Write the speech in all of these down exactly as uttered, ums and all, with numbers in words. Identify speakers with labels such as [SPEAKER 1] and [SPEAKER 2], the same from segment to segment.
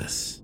[SPEAKER 1] Elvis.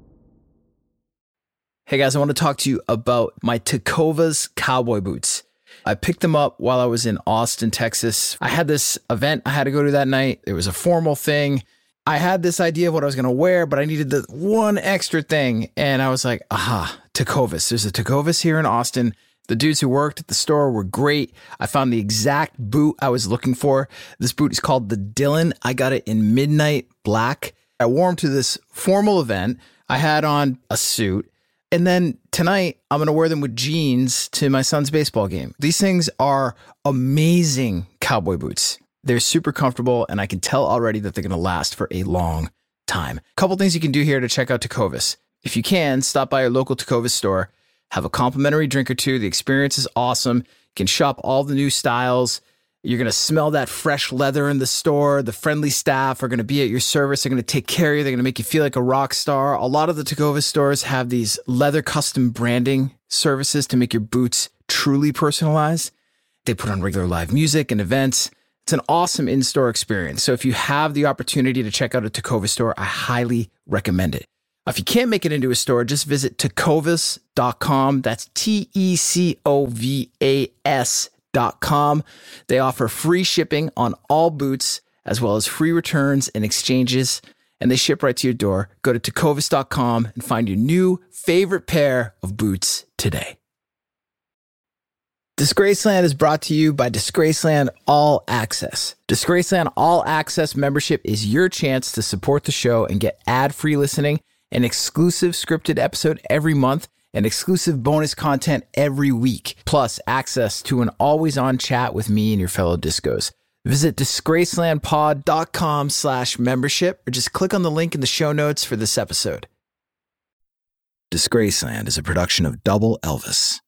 [SPEAKER 1] Hey guys, I want to talk to you about my Tecovas cowboy boots. I picked them up while I was in Austin, Texas. I had this event I had to go to that night. It was a formal thing. I had this idea of what I was going to wear, but I needed the one extra thing. And I was like, aha, Tecovas. There's a Tecovas here in Austin. The dudes who worked at the store were great. I found the exact boot I was looking for. This boot is called the Dylan. I got it in midnight black. I wore them to this formal event. I had on a suit. And then tonight, I'm going to wear them with jeans to my son's baseball game. These things are amazing cowboy boots. They're super comfortable, and I can tell already that they're going to last for a long time. A couple things you can do here to check out Tecovas. If you can, stop by your local Tecovas store, have a complimentary drink or two. The experience is awesome. You can shop all the new styles. You're going to smell that fresh leather in the store. The friendly staff are going to be at your service. They're going to take care of you. They're going to make you feel like a rock star. A lot of the Tecovas stores have these leather custom branding services to make your boots truly personalized. They put on regular live music and events. It's an awesome in-store experience. So if you have the opportunity to check out a Tecovas store, I highly recommend it. If you can't make it into a store, just visit tecovas dot com. That's T E C O V A S dot com. They offer free shipping on all boots, as well as free returns and exchanges, and they ship right to your door. Go to tecovas dot com and find your new favorite pair of boots today. Disgraceland is brought to you by Disgraceland All Access. Disgraceland All Access membership is your chance to support the show and get ad-free listening, an exclusive scripted episode every month, and exclusive bonus content every week, plus access to an always-on chat with me and your fellow discos. Visit disgracelandpod.com slash membership or just click on the link in the show notes for this episode. Disgraceland is a production of Double Elvis.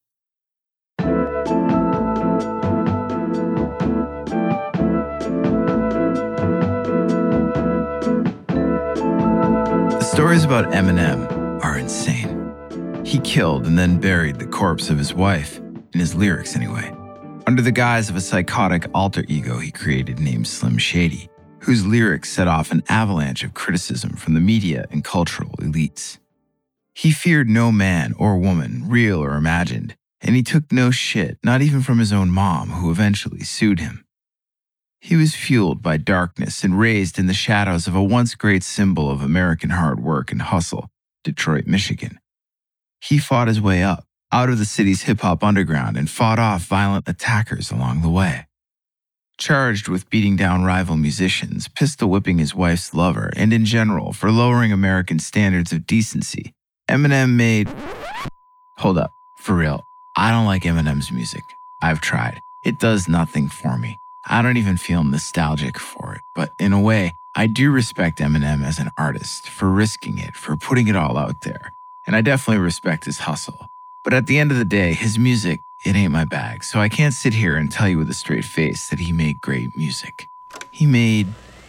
[SPEAKER 1] The stories about Eminem are insane. He killed and then buried the corpse of his wife, in his lyrics anyway, under the guise of a psychotic alter ego he created named Slim Shady, whose lyrics set off an avalanche of criticism from the media and cultural elites. He feared no man or woman, real or imagined, and he took no shit, not even from his own mom, who eventually sued him. He was fueled by darkness and raised in the shadows of a once great symbol of American hard work and hustle, Detroit, Michigan. He fought his way up, out of the city's hip-hop underground, and fought off violent attackers along the way. Charged with beating down rival musicians, pistol-whipping his wife's lover, and in general for lowering American standards of decency, Eminem made... Hold up, for real, I don't like Eminem's music. I've tried. It does nothing for me. I don't even feel nostalgic for it, but in a way, I do respect Eminem as an artist for risking it, for putting it all out there. And I definitely respect his hustle. But at the end of the day, his music, it ain't my bag. So I can't sit here and tell you with a straight face that he made great music. He made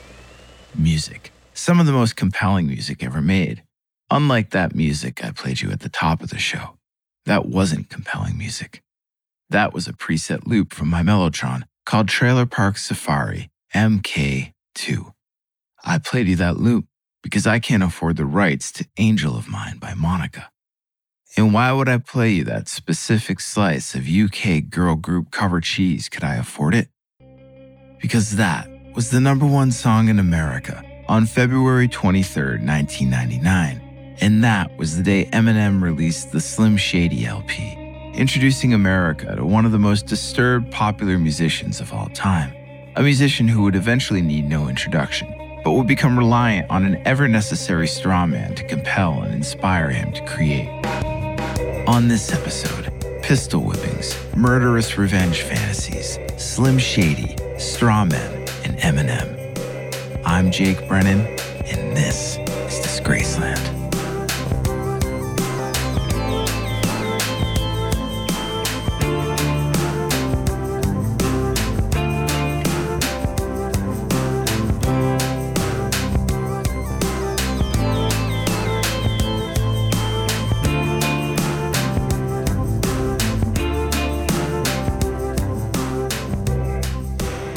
[SPEAKER 1] music. Some of the most compelling music ever made. Unlike that music I played you at the top of the show. That wasn't compelling music. That was a preset loop from my Mellotron called Trailer Park Safari M K two. I played you that loop because I can't afford the rights to Angel of Mine by Monica. And why would I play you that specific slice of U K girl group cover cheese could I afford it? Because that was the number one song in America on February twenty-third, nineteen ninety-nine. And that was the day Eminem released the Slim Shady L P, introducing America to one of the most disturbed popular musicians of all time. A musician who would eventually need no introduction, but would become reliant on an ever-necessary strawman to compel and inspire him to create. On this episode, pistol whippings, murderous revenge fantasies, Slim Shady, strawmen, and Eminem. I'm Jake Brennan, and this is Disgraceland.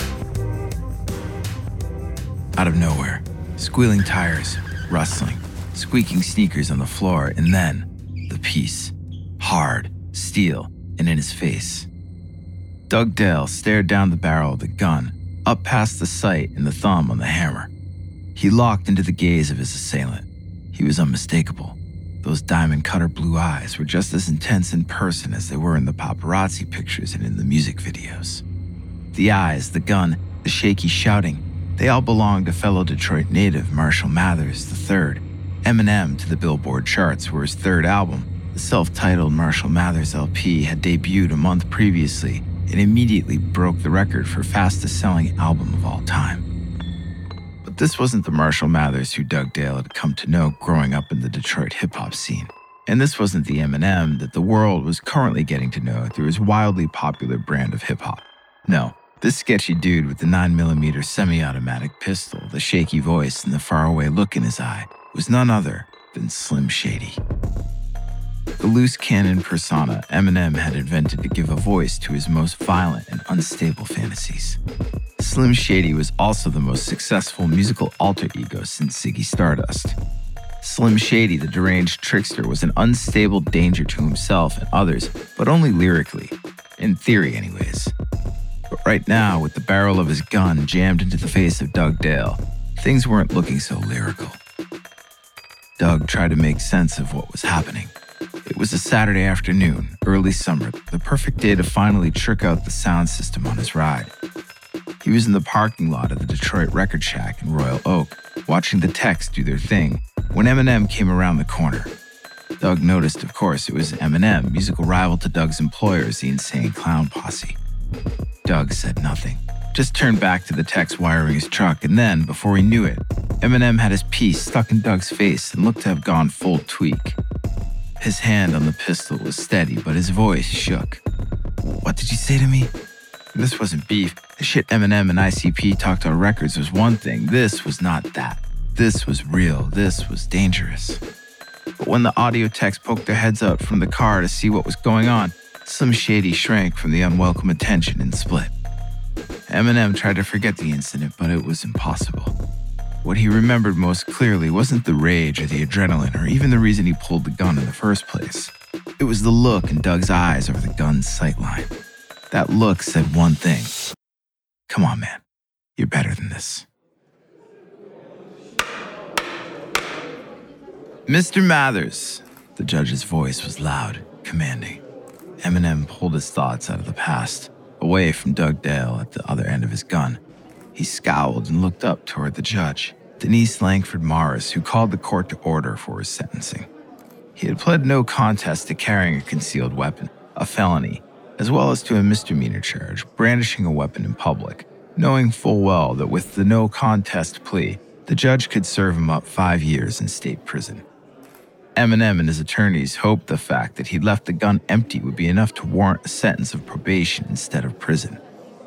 [SPEAKER 1] Out of nowhere, squealing tires, rustling, squeaking sneakers on the floor, and then the piece. Hard, steel, and in his face. Doug Dale stared down the barrel of the gun, up past the sight and the thumb on the hammer. He locked into the gaze of his assailant. He was unmistakable. Those diamond cutter blue eyes were just as intense in person as they were in the paparazzi pictures and in the music videos. The eyes, the gun, the shaky shouting, they all belonged to fellow Detroit native Marshall Mathers the third, Eminem to the Billboard charts, where his third album, the self-titled Marshall Mathers L P, had debuted a month previously and immediately broke the record for fastest-selling album of all time. But this wasn't the Marshall Mathers who Doug Dale had come to know growing up in the Detroit hip-hop scene. And this wasn't the Eminem that the world was currently getting to know through his wildly popular brand of hip-hop. No, this sketchy dude with the nine millimeter semi-automatic pistol, the shaky voice, and the faraway look in his eye was none other than Slim Shady. The loose cannon persona Eminem had invented to give a voice to his most violent and unstable fantasies. Slim Shady was also the most successful musical alter ego since Ziggy Stardust. Slim Shady, the deranged trickster, was an unstable danger to himself and others, but only lyrically. In theory, anyways. But right now, with the barrel of his gun jammed into the face of Doug Dale, things weren't looking so lyrical. Doug tried to make sense of what was happening. It was a Saturday afternoon, early summer, the perfect day to finally trick out the sound system on his ride. He was in the parking lot of the Detroit Record Shack in Royal Oak, watching the techs do their thing, when Eminem came around the corner. Doug noticed, of course, it was Eminem, musical rival to Doug's employers, the Insane Clown Posse. Doug said nothing, just turned back to the techs wiring his truck, and then, before he knew it, Eminem had his piece stuck in Doug's face and looked to have gone full tweak. His hand on the pistol was steady, but his voice shook. "What did you say to me?" This wasn't beef. The shit Eminem and I C P talked on records was one thing. This was not that. This was real. This was dangerous. But when the audio techs poked their heads out from the car to see what was going on, Slim Shady shrank from the unwelcome attention and split. Eminem tried to forget the incident, but it was impossible. What he remembered most clearly wasn't the rage or the adrenaline or even the reason he pulled the gun in the first place. It was the look in Doug's eyes over the gun's sightline. That look said one thing. Come on, man. You're better than this. Mister Mathers. The judge's voice was loud, commanding. Eminem pulled his thoughts out of the past, away from Doug Dale at the other end of his gun. He scowled and looked up toward the judge, Denise Langford Morris, who called the court to order for his sentencing. He had pled no contest to carrying a concealed weapon, a felony, as well as to a misdemeanor charge, brandishing a weapon in public, knowing full well that with the no contest plea, the judge could serve him up five years in state prison. Eminem and his attorneys hoped the fact that he'd left the gun empty would be enough to warrant a sentence of probation instead of prison.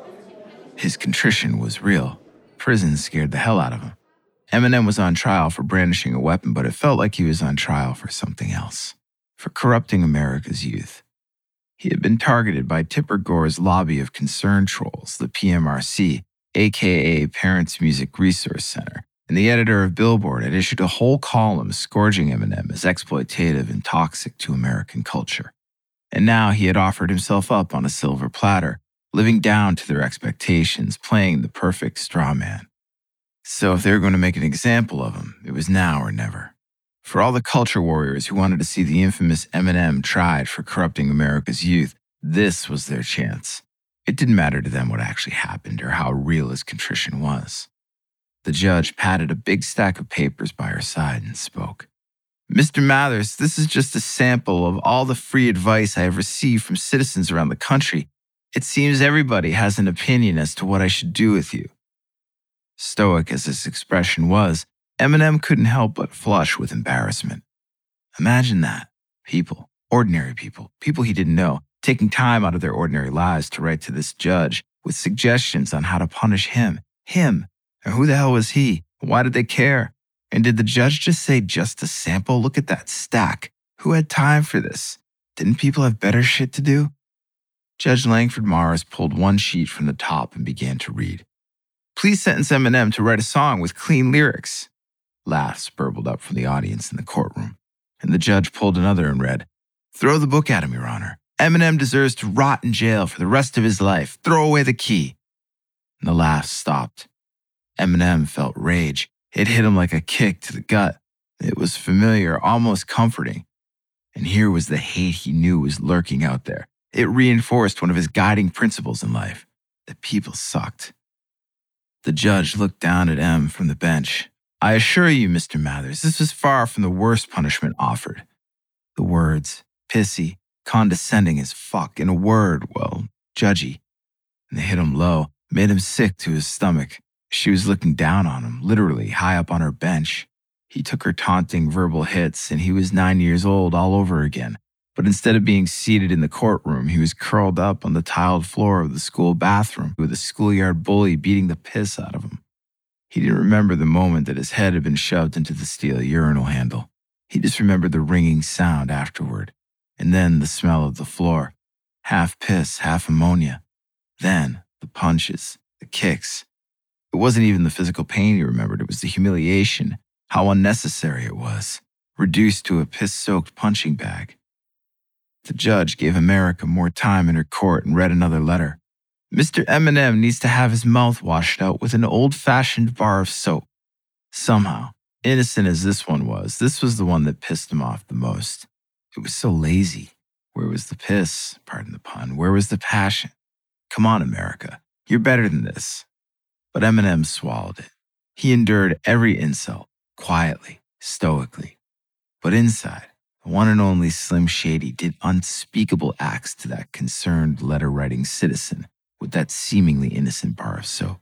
[SPEAKER 1] His contrition was real. Prison scared the hell out of him. Eminem was on trial for brandishing a weapon, but it felt like he was on trial for something else. For corrupting America's youth. He had been targeted by Tipper Gore's lobby of concerned trolls, the P M R C, aka Parents Music Resource Center, and the editor of Billboard had issued a whole column scourging Eminem as exploitative and toxic to American culture. And now he had offered himself up on a silver platter, living down to their expectations, playing the perfect straw man. So if they were going to make an example of him, it was now or never. For all the culture warriors who wanted to see the infamous Eminem tried for corrupting America's youth, this was their chance. It didn't matter to them what actually happened or how real his contrition was. The judge patted a big stack of papers by her side and spoke. Mister Mathers, this is just a sample of all the free advice I have received from citizens around the country. It seems everybody has an opinion as to what I should do with you. Stoic as his expression was, Eminem couldn't help but flush with embarrassment. Imagine that. People, ordinary people, people he didn't know, taking time out of their ordinary lives to write to this judge with suggestions on how to punish him. Him. And who the hell was he? Why did they care? And did the judge just say just a sample? Look at that stack. Who had time for this? Didn't people have better shit to do? Judge Langford Morris pulled one sheet from the top and began to read. Please sentence Eminem to write a song with clean lyrics. Laughs burbled up from the audience in the courtroom, and the judge pulled another and read, "Throw the book at him, Your Honor. Eminem deserves to rot in jail for the rest of his life. Throw away the key." And the laughs stopped. Eminem felt rage. It hit him like a kick to the gut. It was familiar, almost comforting. And here was the hate he knew was lurking out there. It reinforced one of his guiding principles in life, that people sucked. The judge looked down at Em from the bench. "I assure you, Mister Mathers, this was far from the worst punishment offered." The words, pissy, condescending as fuck, in a word, well, judgy. And they hit him low, made him sick to his stomach. She was looking down on him, literally high up on her bench. He took her taunting verbal hits, and he was nine years old all over again. But instead of being seated in the courtroom, he was curled up on the tiled floor of the school bathroom with a schoolyard bully beating the piss out of him. He didn't remember the moment that his head had been shoved into the steel urinal handle. He just remembered the ringing sound afterward, and then the smell of the floor. Half piss, half ammonia. Then the punches, the kicks. It wasn't even the physical pain he remembered, it was the humiliation, how unnecessary it was, reduced to a piss-soaked punching bag. The judge gave America more time in her court and read another letter. "Mister Eminem needs to have his mouth washed out with an old-fashioned bar of soap." Somehow, innocent as this one was, this was the one that pissed him off the most. It was so lazy. Where was the piss? Pardon the pun. Where was the passion? Come on, America. You're better than this. But Eminem swallowed it. He endured every insult, quietly, stoically. But inside, the one and only Slim Shady did unspeakable acts to that concerned letter-writing citizen with that seemingly innocent bar of soap.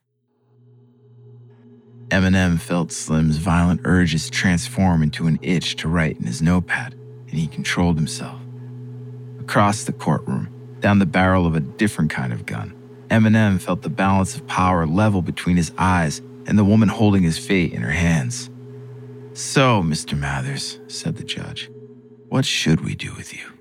[SPEAKER 1] Eminem felt Slim's violent urges transform into an itch to write in his notepad, and he controlled himself. Across the courtroom, down the barrel of a different kind of gun, Eminem felt the balance of power level between his eyes and the woman holding his fate in her hands. "So, Mister Mathers," said the judge, "what should we do with you?"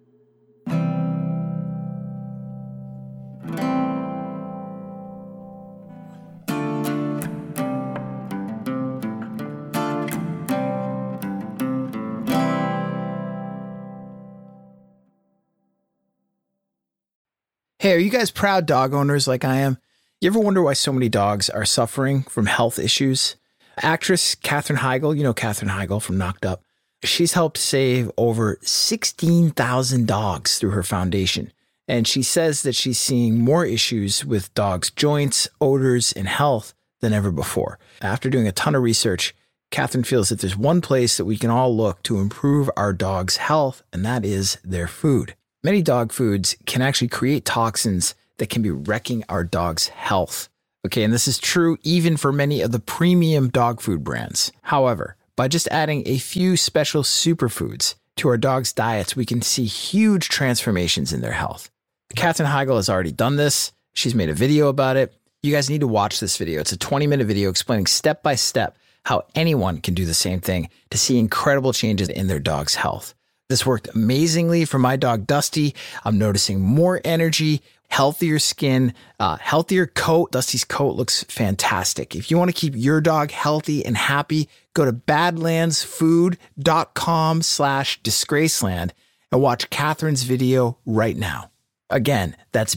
[SPEAKER 2] Hey, are you guys proud dog owners like I am? You ever wonder why so many dogs are suffering from health issues? Actress Katherine Heigl, you know Katherine Heigl from Knocked Up, she's helped save over sixteen thousand dogs through her foundation. And she says that she's seeing more issues with dogs' joints, odors, and health than ever before. After doing a ton of research, Katherine feels that there's one place that we can all look to improve our dog's health, and that is their food. Many dog foods can actually create toxins that can be wrecking our dog's health. Okay, and this is true even for many of the premium dog food brands. However, by just adding a few special superfoods to our dog's diets, we can see huge transformations in their health. Katherine Heigl has already done this. She's made a video about it. You guys need to watch this video. It's a twenty minute video explaining step by step how anyone can do the same thing to see incredible changes in their dog's health. This worked amazingly for my dog, Dusty. I'm noticing more energy, healthier skin, uh, healthier coat. Dusty's coat looks fantastic. If you want to keep your dog healthy and happy, go to badlandsfood.com slash disgraceland and watch Katherine's video right now. Again, that's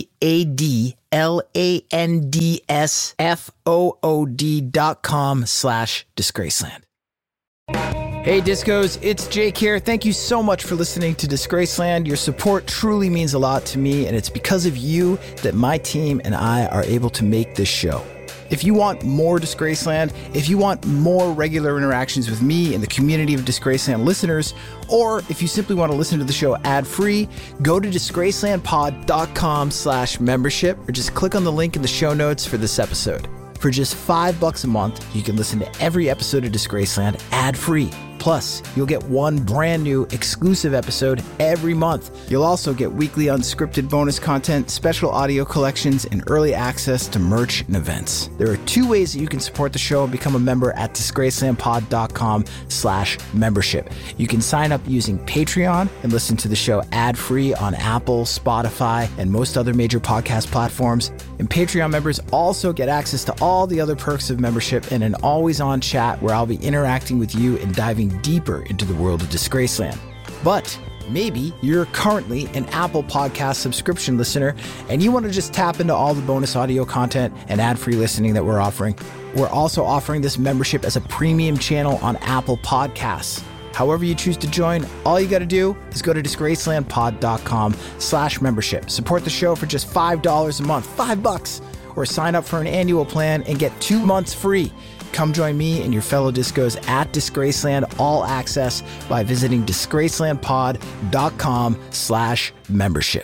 [SPEAKER 2] B-A-D-L-A-N-D-S-F-O-O-D dot com slash disgraceland. Hey Discos, it's Jake here. Thank you so much for listening to Disgraceland. Your support truly means a lot to me, and it's because of you that my team and I are able to make this show. If you want more Disgraceland, if you want more regular interactions with me and the community of Disgraceland listeners, or if you simply want to listen to the show ad-free, go to disgracelandpod.com slash membership, or just click on the link in the show notes for this episode. For just five bucks a month, you can listen to every episode of Disgraceland ad-free. Plus, you'll get one brand new exclusive episode every month. You'll also get weekly unscripted bonus content, special audio collections, and early access to merch and events. There are two ways that you can support the show and become a member at disgracelandpod.com slash membership. You can sign up using Patreon and listen to the show ad-free on Apple, Spotify, and most other major podcast platforms. And Patreon members also get access to all the other perks of membership and an always-on chat where I'll be interacting with you and diving deeper into the world of Disgraceland. But maybe you're currently an Apple Podcast subscription listener and you want to just tap into all the bonus audio content and ad-free listening that we're offering. We're also offering this membership as a premium channel on Apple Podcasts. However you choose to join, all you got to do is go to disgracelandpod.com slash membership. Support the show for just five dollars a month, five bucks, or sign up for an annual plan and get two months free. Come join me and your fellow discos at Disgraceland All Access by visiting disgracelandpod.com slash membership.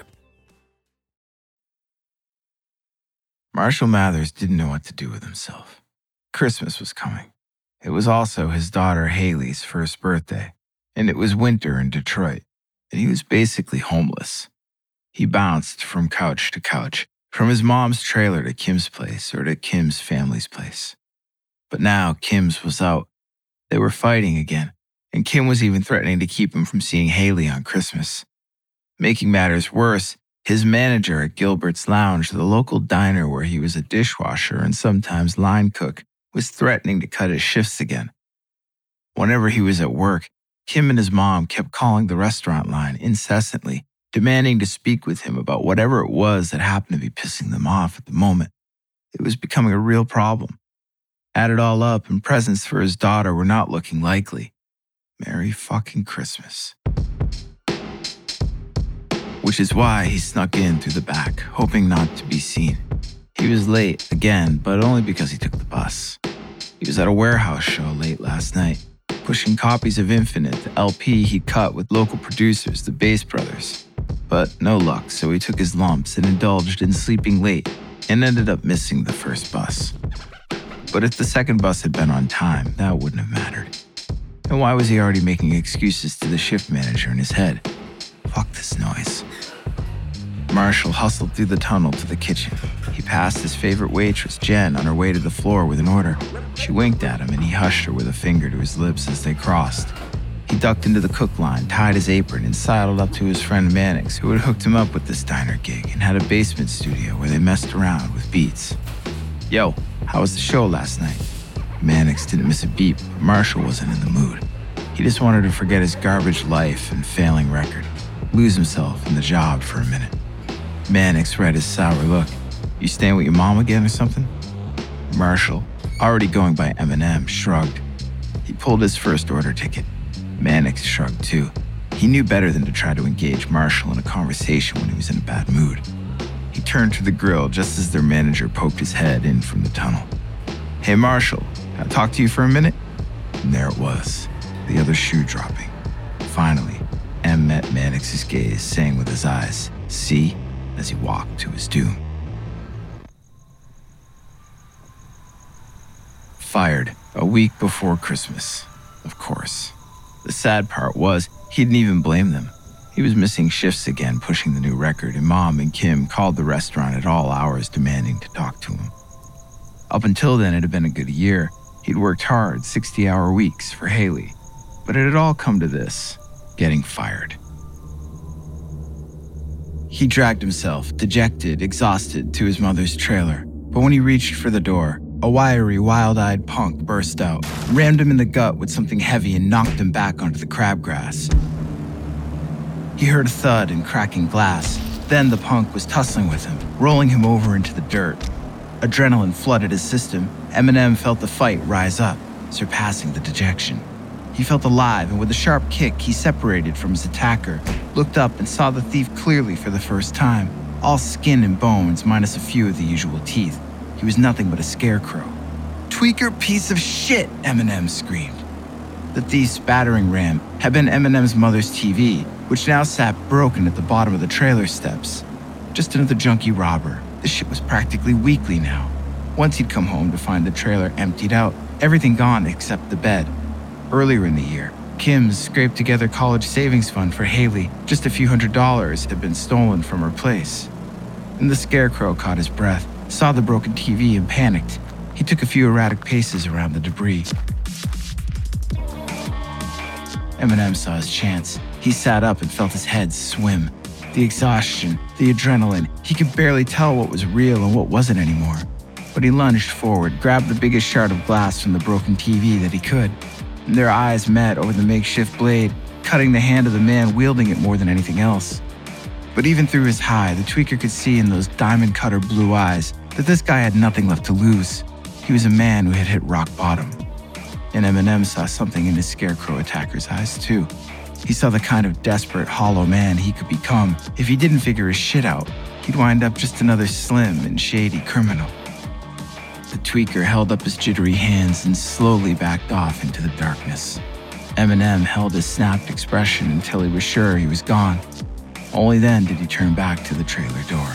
[SPEAKER 1] Marshall Mathers didn't know what to do with himself. Christmas was coming. It was also his daughter Haley's first birthday, and it was winter in Detroit, and he was basically homeless. He bounced from couch to couch, from his mom's trailer to Kim's place or to Kim's family's place. But now Kim's was out. They were fighting again, and Kim was even threatening to keep him from seeing Haley on Christmas. Making matters worse, his manager at Gilbert's Lounge, the local diner where he was a dishwasher and sometimes line cook, was threatening to cut his shifts again. Whenever he was at work, Kim and his mom kept calling the restaurant line incessantly, demanding to speak with him about whatever it was that happened to be pissing them off at the moment. It was becoming a real problem. Add it all up, and presents for his daughter were not looking likely. Merry fucking Christmas. Which is why he snuck in through the back, hoping not to be seen. He was late again, but only because he took the bus. He was at a warehouse show late last night, pushing copies of Infinite, the L P he cut with local producers, the Bass Brothers. But no luck, so he took his lumps and indulged in sleeping late and ended up missing the first bus. But if the second bus had been on time, that wouldn't have mattered. And why was he already making excuses to the shift manager in his head? Fuck this noise. Marshall hustled through the tunnel to the kitchen. He passed his favorite waitress, Jen, on her way to the floor with an order. She winked at him and he hushed her with a finger to his lips as they crossed. He ducked into the cook line, tied his apron, and sidled up to his friend Mannix, who had hooked him up with this diner gig and had a basement studio where they messed around with beats. Yo, how was the show last night? Mannix didn't miss a beat, but Marshall wasn't in the mood. He just wanted to forget his garbage life and failing record, lose himself in the job for a minute. Mannix read his sour look. You staying with your mom again or something? Marshall, already going by Eminem, shrugged. He pulled his first order ticket. Mannix shrugged too. He knew better than to try to engage Marshall in a conversation when he was in a bad mood. He turned to the grill just as their manager poked his head in from the tunnel. Hey Marshall, can I talk to you for a minute? And there it was, the other shoe dropping. Finally, M met Mannix's gaze, saying with his eyes, see, as he walked to his doom. Fired a week before Christmas, of course. The sad part was, he didn't even blame them. He was missing shifts again, pushing the new record, and Mom and Kim called the restaurant at all hours demanding to talk to him. Up until then, it had been a good year. He'd worked hard, sixty-hour weeks for Haley. But it had all come to this, getting fired. He dragged himself, dejected, exhausted, to his mother's trailer. But when he reached for the door, a wiry, wild-eyed punk burst out, rammed him in the gut with something heavy and knocked him back onto the crabgrass. He heard a thud and cracking glass. Then the punk was tussling with him, rolling him over into the dirt. Adrenaline flooded his system. Eminem felt the fight rise up, surpassing the dejection. He felt alive, and with a sharp kick, he separated from his attacker, looked up and saw the thief clearly for the first time, all skin and bones minus a few of the usual teeth. He was nothing but a scarecrow. "Tweaker piece of shit!" Eminem screamed. The thief's battering ram had been Eminem's mother's T V, which now sat broken at the bottom of the trailer steps. Just another junkie robber. This shit was practically weekly now. Once he'd come home to find the trailer emptied out, everything gone except the bed. Earlier in the year, Kim's scraped together college savings fund for Haley, just a few hundred dollars, had been stolen from her place. And the Scarecrow caught his breath, saw the broken T V and panicked. He took a few erratic paces around the debris. Eminem saw his chance. He sat up and felt his head swim. The exhaustion, the adrenaline, he could barely tell what was real and what wasn't anymore. But he lunged forward, grabbed the biggest shard of glass from the broken T V that he could. And their eyes met over the makeshift blade, cutting the hand of the man wielding it more than anything else. But even through his high, the tweaker could see in those diamond-cutter blue eyes that this guy had nothing left to lose. He was a man who had hit rock bottom. And Eminem saw something in his Scarecrow attacker's eyes, too. He saw the kind of desperate, hollow man he could become if he didn't figure his shit out. He'd wind up just another slim and shady criminal. The tweaker held up his jittery hands and slowly backed off into the darkness. Eminem held his snapped expression until he was sure he was gone. Only then did he turn back to the trailer door.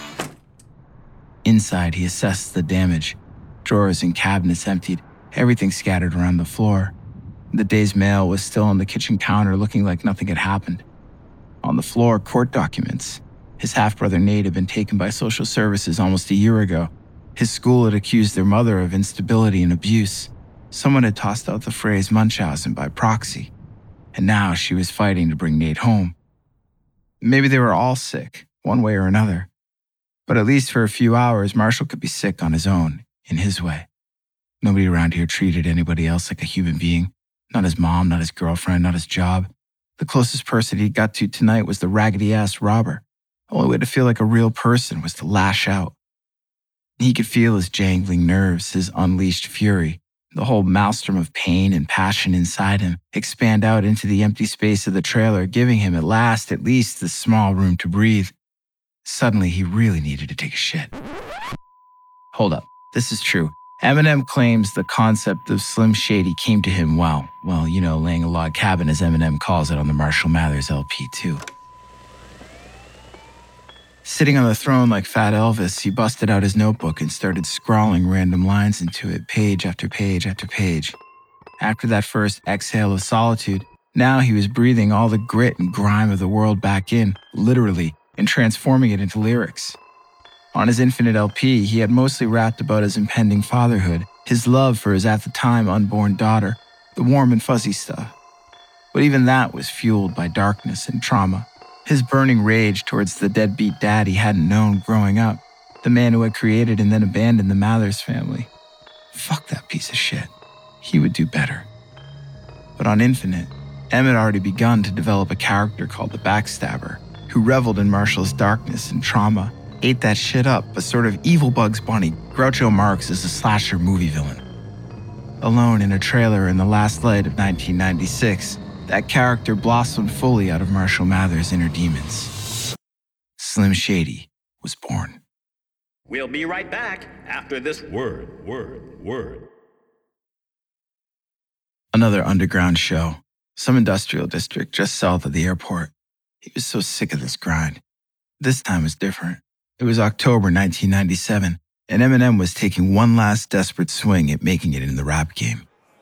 [SPEAKER 1] Inside, he assessed the damage. Drawers and cabinets emptied, everything scattered around the floor. The day's mail was still on the kitchen counter, looking like nothing had happened. On the floor, court documents. His half-brother Nate had been taken by social services almost a year ago. His school had accused their mother of instability and abuse. Someone had tossed out the phrase Munchausen by proxy. And now she was fighting to bring Nate home. Maybe they were all sick, one way or another. But at least for a few hours, Marshall could be sick on his own, in his way. Nobody around here treated anybody else like a human being. Not his mom, not his girlfriend, not his job. The closest person he got to tonight was the raggedy-ass robber. The only way to feel like a real person was to lash out. He could feel his jangling nerves, his unleashed fury, the whole maelstrom of pain and passion inside him expand out into the empty space of the trailer, giving him at last at least this small room to breathe. Suddenly, he really needed to take a shit. Hold up, this is true. Eminem claims the concept of Slim Shady came to him while, well, you know, laying a log cabin, as Eminem calls it on the Marshall Mathers L P too. Sitting on the throne like Fat Elvis, he busted out his notebook and started scrawling random lines into it, page after page after page. After that first exhale of solitude, now he was breathing all the grit and grime of the world back in, literally, and transforming it into lyrics. On his Infinite L P, he had mostly rapped about his impending fatherhood, his love for his at the time unborn daughter, the warm and fuzzy stuff. But even that was fueled by darkness and trauma. His burning rage towards the deadbeat dad he hadn't known growing up, the man who had created and then abandoned the Mathers family. Fuck that piece of shit. He would do better. But on Infinite, Em had already begun to develop a character called the Backstabber, who reveled in Marshall's darkness and trauma, ate that shit up, a sort of evil Bugs Bunny, Groucho Marx as a slasher movie villain. Alone in a trailer in the last light of nineteen ninety-six, that character blossomed fully out of Marshall Mathers' inner demons. Slim Shady was born.
[SPEAKER 3] We'll be right back after this word, word, word.
[SPEAKER 1] Another underground show, some industrial district just south of the airport. He was so sick of this grind. This time was different. It was October nineteen ninety-seven, and Eminem was taking one last desperate swing at making it in the rap game.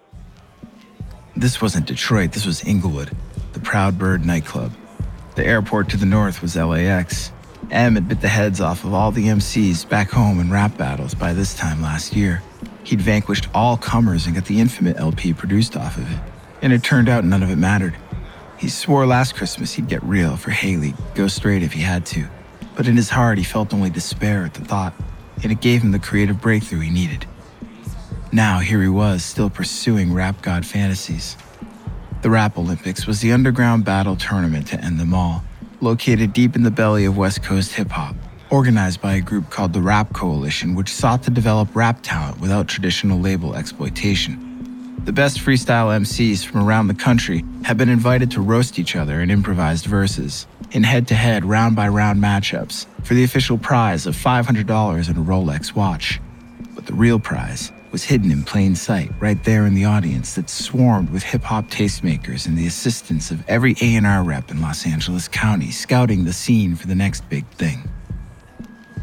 [SPEAKER 1] This wasn't Detroit, this was Inglewood, the Proud Bird nightclub. The airport to the north was L A X. Em had bit the heads off of all the M Cs back home in rap battles by this time last year. He'd vanquished all comers and got the Infinite L P produced off of it. And it turned out none of it mattered. He swore last Christmas he'd get real for Haley, go straight if he had to. But in his heart, he felt only despair at the thought, and it gave him the creative breakthrough he needed. Now, here he was, still pursuing rap god fantasies. The Rap Olympics was the underground battle tournament to end them all, located deep in the belly of West Coast hip-hop, organized by a group called the Rap Coalition, which sought to develop rap talent without traditional label exploitation. The best freestyle M Cs from around the country had been invited to roast each other in improvised verses, in head-to-head, round-by-round matchups, for the official prize of five hundred dollars and a Rolex watch. But the real prize was hidden in plain sight, right there in the audience that swarmed with hip-hop tastemakers and the assistance of every A and R rep in Los Angeles County scouting the scene for the next big thing.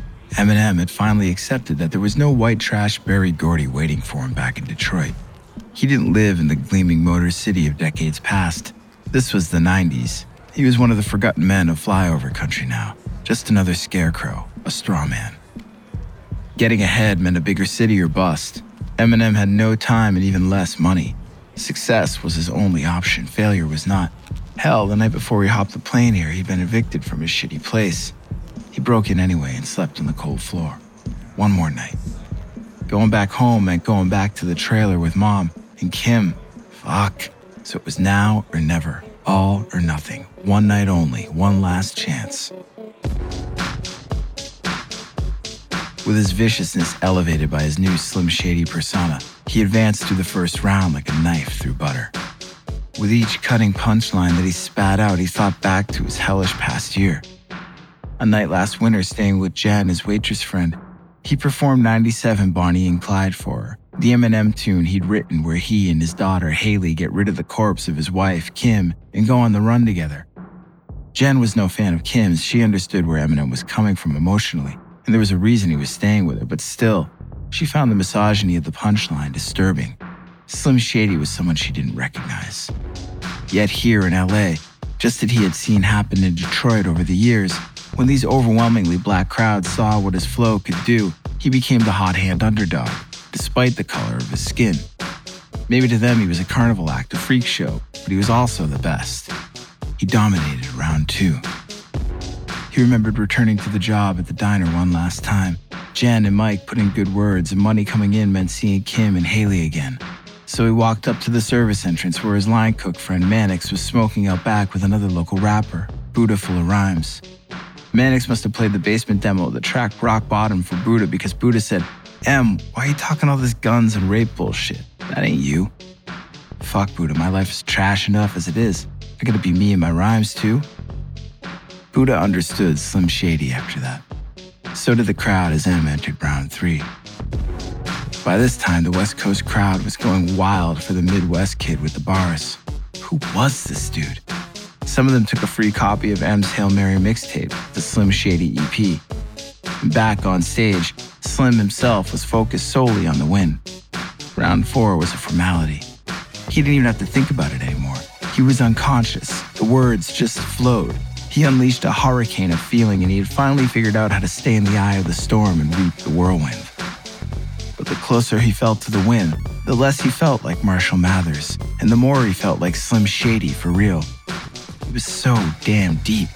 [SPEAKER 1] Eminem had finally accepted that there was no white trash Berry Gordy waiting for him back in Detroit. He didn't live in the gleaming Motor City of decades past. This was the nineties. He was one of the forgotten men of flyover country now. Just another scarecrow, a straw man. Getting ahead meant a bigger city or bust. Eminem had no time and even less money. Success was his only option. Failure was not. Hell, the night before he hopped the plane here, he'd been evicted from his shitty place. He broke in anyway and slept on the cold floor. One more night. Going back home meant going back to the trailer with Mom and Kim. Fuck. So it was now or never. All or nothing. One night only. One last chance. With his viciousness elevated by his new Slim Shady persona, he advanced through the first round like a knife through butter. With each cutting punchline that he spat out, he thought back to his hellish past year. A night last winter staying with Jen, his waitress friend, he performed ninety-seven Bonnie and Clyde for her, the Eminem tune he'd written where he and his daughter Haley get rid of the corpse of his wife, Kim, and go on the run together. Jen was no fan of Kim's. She understood where Eminem was coming from emotionally, and there was a reason he was staying with her, but still, she found the misogyny of the punchline disturbing. Slim Shady was someone she didn't recognize. Yet here in L A, just as he had seen happen in Detroit over the years, when these overwhelmingly black crowds saw what his flow could do, he became the hot hand underdog, despite the color of his skin. Maybe to them he was a carnival act, a freak show, but he was also the best. He dominated round two. He remembered returning to the job at the diner one last time. Jen and Mike putting good words, and money coming in meant seeing Kim and Haley again. So he walked up to the service entrance where his line cook friend Mannix was smoking out back with another local rapper, Buddha full of rhymes. Mannix must have played the basement demo of the track Rock Bottom for Buddha because Buddha said, "Em, why are you talking all this guns and rape bullshit? That ain't you." Fuck Buddha, my life is trash enough as it is. I gotta be me in my rhymes too. Buddha understood Slim Shady after that. So did the crowd as Em entered round three. By this time, the West Coast crowd was going wild for the Midwest kid with the bars. Who was this dude? Some of them took a free copy of M's Hail Mary mixtape, the Slim Shady E P. Back on stage, Slim himself was focused solely on the win. Round four was a formality. He didn't even have to think about it anymore. He was unconscious. The words just flowed. He unleashed a hurricane of feeling, and he had finally figured out how to stay in the eye of the storm and reap the whirlwind. But the closer he felt to the win, the less he felt like Marshall Mathers, and the more he felt like Slim Shady for real. He was so damn deep.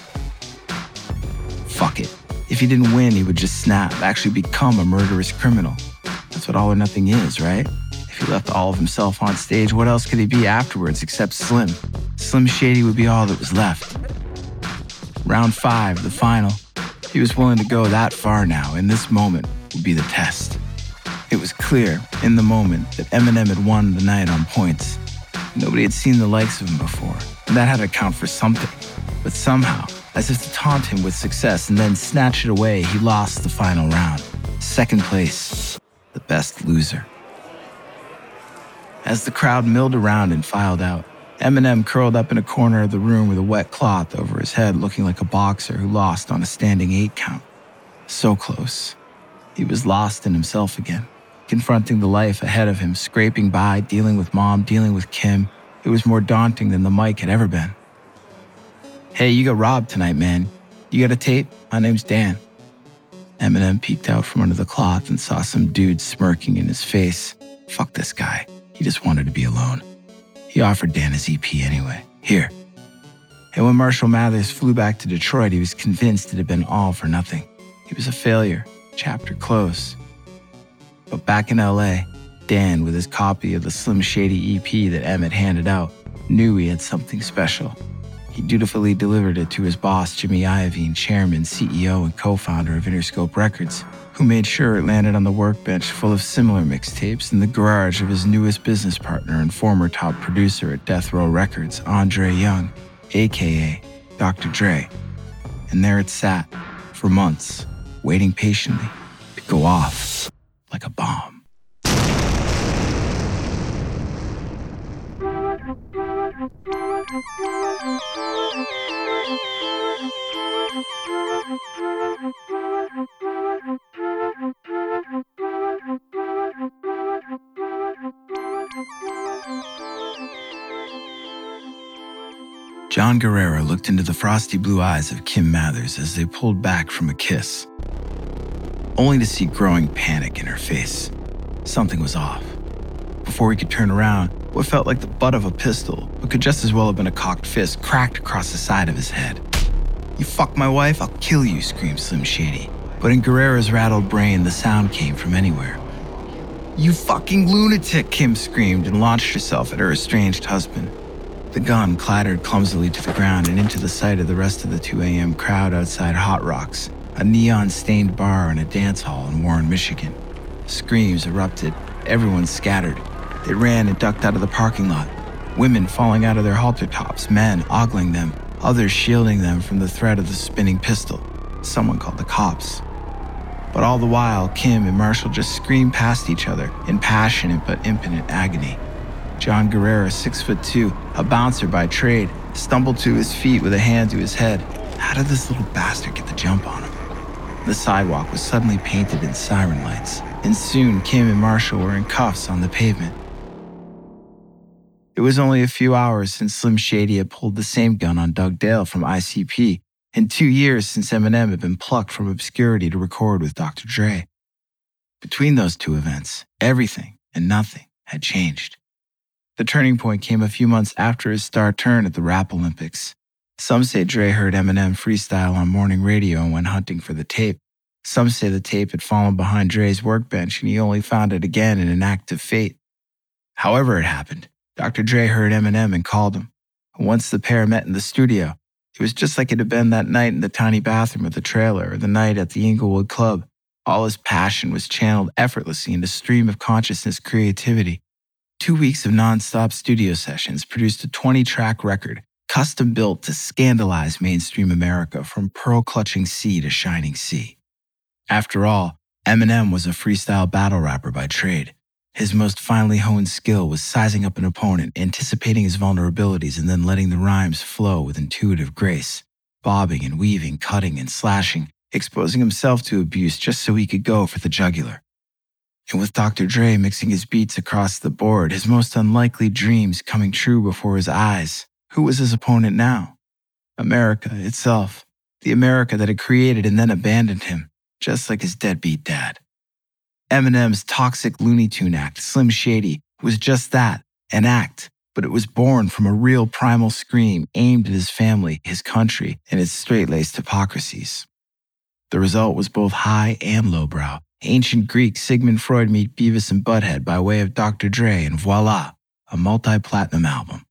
[SPEAKER 1] Fuck it. If he didn't win, he would just snap, actually become a murderous criminal. That's what all or nothing is, right? If he left all of himself on stage, what else could he be afterwards except Slim? Slim Shady would be all that was left. Round five, the final. He was willing to go that far now, and this moment would be the test. It was clear, in the moment, that Eminem had won the night on points. Nobody had seen the likes of him before, and that had to count for something. But somehow, as if to taunt him with success and then snatch it away, he lost the final round. Second place, the best loser. As the crowd milled around and filed out, Eminem curled up in a corner of the room with a wet cloth over his head, looking like a boxer who lost on a standing eight count. So close. He was lost in himself again, confronting the life ahead of him, scraping by, dealing with Mom, dealing with Kim. It was more daunting than the mic had ever been. "Hey, you got robbed tonight, man. You got a tape? My name's Dan." Eminem peeked out from under the cloth and saw some dude smirking in his face. Fuck this guy. He just wanted to be alone. He offered Dan his E P anyway. Here. And when Marshall Mathers flew back to Detroit, he was convinced it had been all for nothing. He was a failure. Chapter closed. But back in L A, Dan, with his copy of the Slim Shady E P that Em had handed out, knew he had something special. He dutifully delivered it to his boss, Jimmy Iovine, chairman, C E O, and co-founder of Interscope Records, who made sure it landed on the workbench full of similar mixtapes in the garage of his newest business partner and former top producer at Death Row Records, Andre Young, a k a. Doctor Dre. And there it sat, for months, waiting patiently to go off like a bomb. John Guerrero looked into the frosty blue eyes of Kim Mathers as they pulled back from a kiss, only to see growing panic in her face. Something was off. Before he could turn around, what felt like the butt of a pistol, but could just as well have been a cocked fist, cracked across the side of his head. "You fuck my wife, I'll kill you," screamed Slim Shady. But in Guerrero's rattled brain, the sound came from anywhere. "You fucking lunatic," Kim screamed and launched herself at her estranged husband. The gun clattered clumsily to the ground and into the sight of the rest of the two a.m. crowd outside Hot Rocks, a neon-stained bar and a dance hall in Warren, Michigan. Screams erupted. Everyone scattered. They ran and ducked out of the parking lot. Women falling out of their halter tops, men ogling them, others shielding them from the threat of the spinning pistol. Someone called the cops. But all the while, Kim and Marshall just screamed past each other in passionate but impotent agony. John Guerrero, six foot two, a bouncer by trade, stumbled to his feet with a hand to his head. How did this little bastard get the jump on him? The sidewalk was suddenly painted in siren lights, and soon Kim and Marshall were in cuffs on the pavement. It was only a few hours since Slim Shady had pulled the same gun on Doug Dale from I C P, and two years since Eminem had been plucked from obscurity to record with Doctor Dre. Between those two events, everything and nothing had changed. The turning point came a few months after his star turn at the Rap Olympics. Some say Dre heard Eminem freestyle on morning radio and went hunting for the tape. Some say the tape had fallen behind Dre's workbench and he only found it again in an act of fate. However it happened, Doctor Dre heard Eminem and called him. And once the pair met in the studio, it was just like it had been that night in the tiny bathroom of the trailer or the night at the Inglewood Club. All his passion was channeled effortlessly into stream of consciousness creativity. Two weeks of non-stop studio sessions produced a twenty-track record, custom-built to scandalize mainstream America from pearl-clutching sea to shining sea. After all, Eminem was a freestyle battle rapper by trade. His most finely honed skill was sizing up an opponent, anticipating his vulnerabilities, and then letting the rhymes flow with intuitive grace, bobbing and weaving, cutting and slashing, exposing himself to abuse just so he could go for the jugular. And with Doctor Dre mixing his beats across the board, his most unlikely dreams coming true before his eyes, who was his opponent now? America itself. The America that had created and then abandoned him, just like his deadbeat dad. Eminem's toxic Looney Tune act, Slim Shady, was just that, an act, but it was born from a real primal scream aimed at his family, his country, and its straight-laced hypocrisies. The result was both high and lowbrow. Ancient Greek Sigmund Freud meet Beavis and Butthead by way of Doctor Dre, and voila, a multi-platinum album.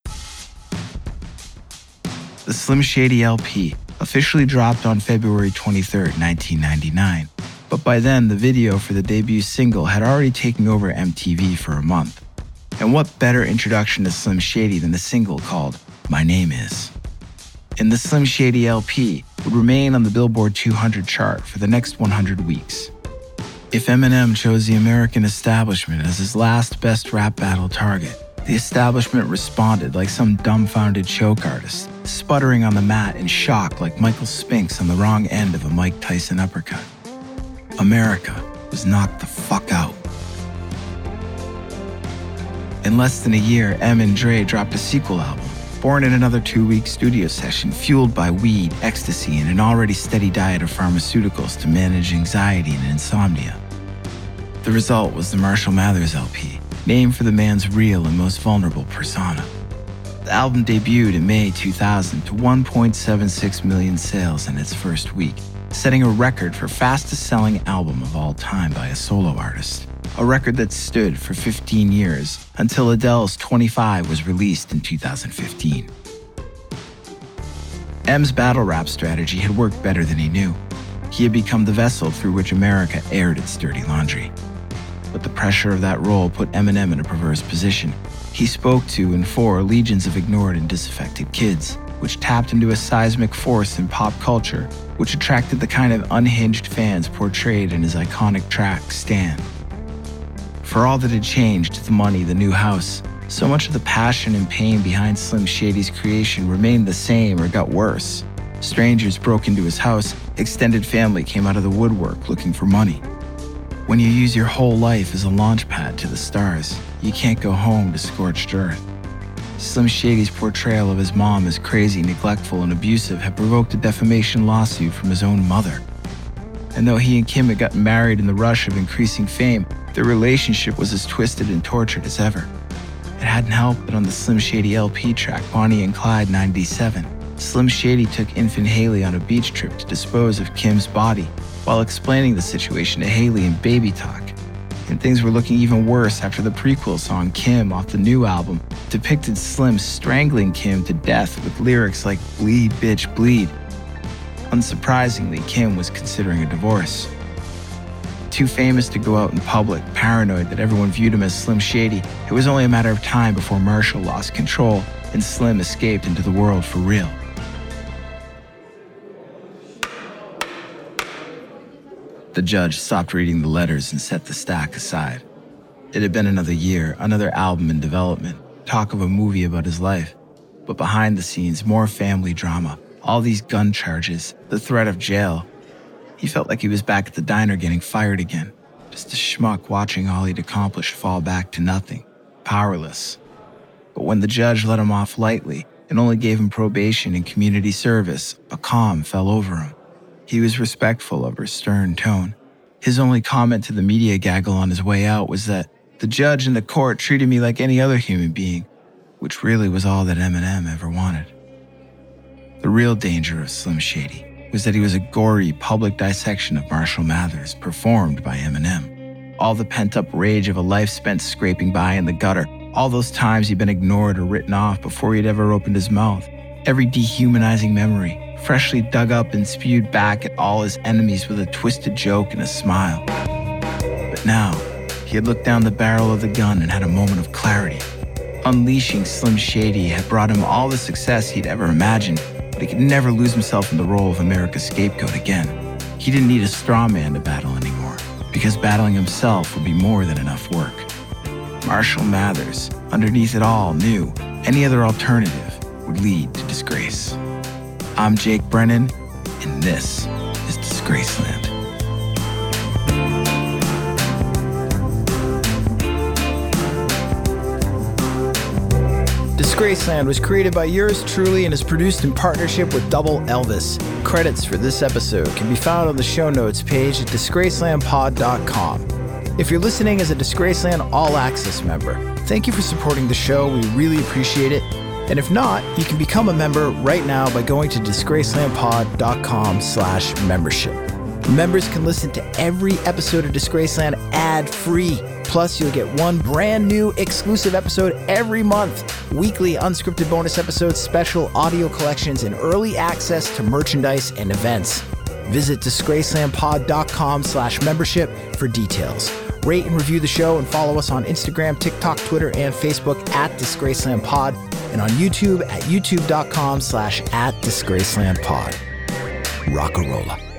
[SPEAKER 1] The Slim Shady L P officially dropped on February twenty-third, nineteen ninety-nine, but by then the video for the debut single had already taken over M T V for a month. And what better introduction to Slim Shady than the single called My Name Is? And the Slim Shady L P would remain on the Billboard two hundred chart for the next one hundred weeks. If Eminem chose the American establishment as his last best rap battle target, the establishment responded like some dumbfounded choke artist, sputtering on the mat in shock like Michael Spinks on the wrong end of a Mike Tyson uppercut. America was knocked the fuck out. In less than a year, Em and Dre dropped a sequel album, born in another two-week studio session fueled by weed, ecstasy, and an already steady diet of pharmaceuticals to manage anxiety and insomnia. The result was the Marshall Mathers L P, named for the man's real and most vulnerable persona. The album debuted in May two thousand to one point seven six million sales in its first week, setting a record for fastest-selling album of all time by a solo artist, a record that stood for fifteen years until Adele's twenty-five was released in two thousand fifteen. Em's battle rap strategy had worked better than he knew. He had become the vessel through which America aired its dirty laundry. But the pressure of that role put Eminem in a perverse position. He spoke to and for legions of ignored and disaffected kids, which tapped into a seismic force in pop culture, which attracted the kind of unhinged fans portrayed in his iconic track, Stan. For all that had changed, the money, the new house, so much of the passion and pain behind Slim Shady's creation remained the same or got worse. Strangers broke into his house, extended family came out of the woodwork looking for money. When you use your whole life as a launch pad to the stars, you can't go home to scorched earth. Slim Shady's portrayal of his mom as crazy, neglectful, and abusive had provoked a defamation lawsuit from his own mother. And though he and Kim had gotten married in the rush of increasing fame, their relationship was as twisted and tortured as ever. It hadn't helped that on the Slim Shady L P track Bonnie and Clyde ninety-seven, Slim Shady took infant Haley on a beach trip to dispose of Kim's body while explaining the situation to Haley in Baby Talk. And things were looking even worse after the prequel song Kim off the new album depicted Slim strangling Kim to death with lyrics like "Bleed, bitch, bleed." Unsurprisingly, Kim was considering a divorce. Too famous to go out in public, paranoid that everyone viewed him as Slim Shady, it was only a matter of time before Marshall lost control and Slim escaped into the world for real. The judge stopped reading the letters and set the stack aside. It had been another year, another album in development, talk of a movie about his life. But behind the scenes, more family drama, all these gun charges, the threat of jail. He felt like he was back at the diner getting fired again, just a schmuck watching all he'd accomplished fall back to nothing, powerless. But when the judge let him off lightly and only gave him probation and community service, a calm fell over him. He was respectful of her stern tone. His only comment to the media gaggle on his way out was that the judge and the court treated me like any other human being, which really was all that Eminem ever wanted. The real danger of Slim Shady was that he was a gory public dissection of Marshall Mathers performed by Eminem. All the pent-up rage of a life spent scraping by in the gutter, all those times he'd been ignored or written off before he'd ever opened his mouth, every dehumanizing memory, freshly dug up and spewed back at all his enemies with a twisted joke and a smile. But now, he had looked down the barrel of the gun and had a moment of clarity. Unleashing Slim Shady had brought him all the success he'd ever imagined, but he could never lose himself in the role of America's scapegoat again. He didn't need a straw man to battle anymore, because battling himself would be more than enough work. Marshall Mathers, underneath it all, knew any other alternative would lead to disgrace. I'm Jake Brennan, and this is Disgraceland.
[SPEAKER 2] Disgraceland was created by yours truly and is produced in partnership with Double Elvis. Credits for this episode can be found on the show notes page at disgraceland pod dot com. If you're listening as a Disgraceland All Access member, thank you for supporting the show. We really appreciate it. And if not, you can become a member right now by going to disgraceland pod dot com slash membership. Members can listen to every episode of Disgraceland ad-free. Plus, you'll get one brand new exclusive episode every month. Weekly unscripted bonus episodes, special audio collections, and early access to merchandise and events. Visit disgraceland pod dot com slash membership for details. Rate and review the show and follow us on Instagram, TikTok, Twitter, and Facebook at DisgracelandPod, and on YouTube at youtube dot com slash at DisgracelandPod. Rock-a-rolla.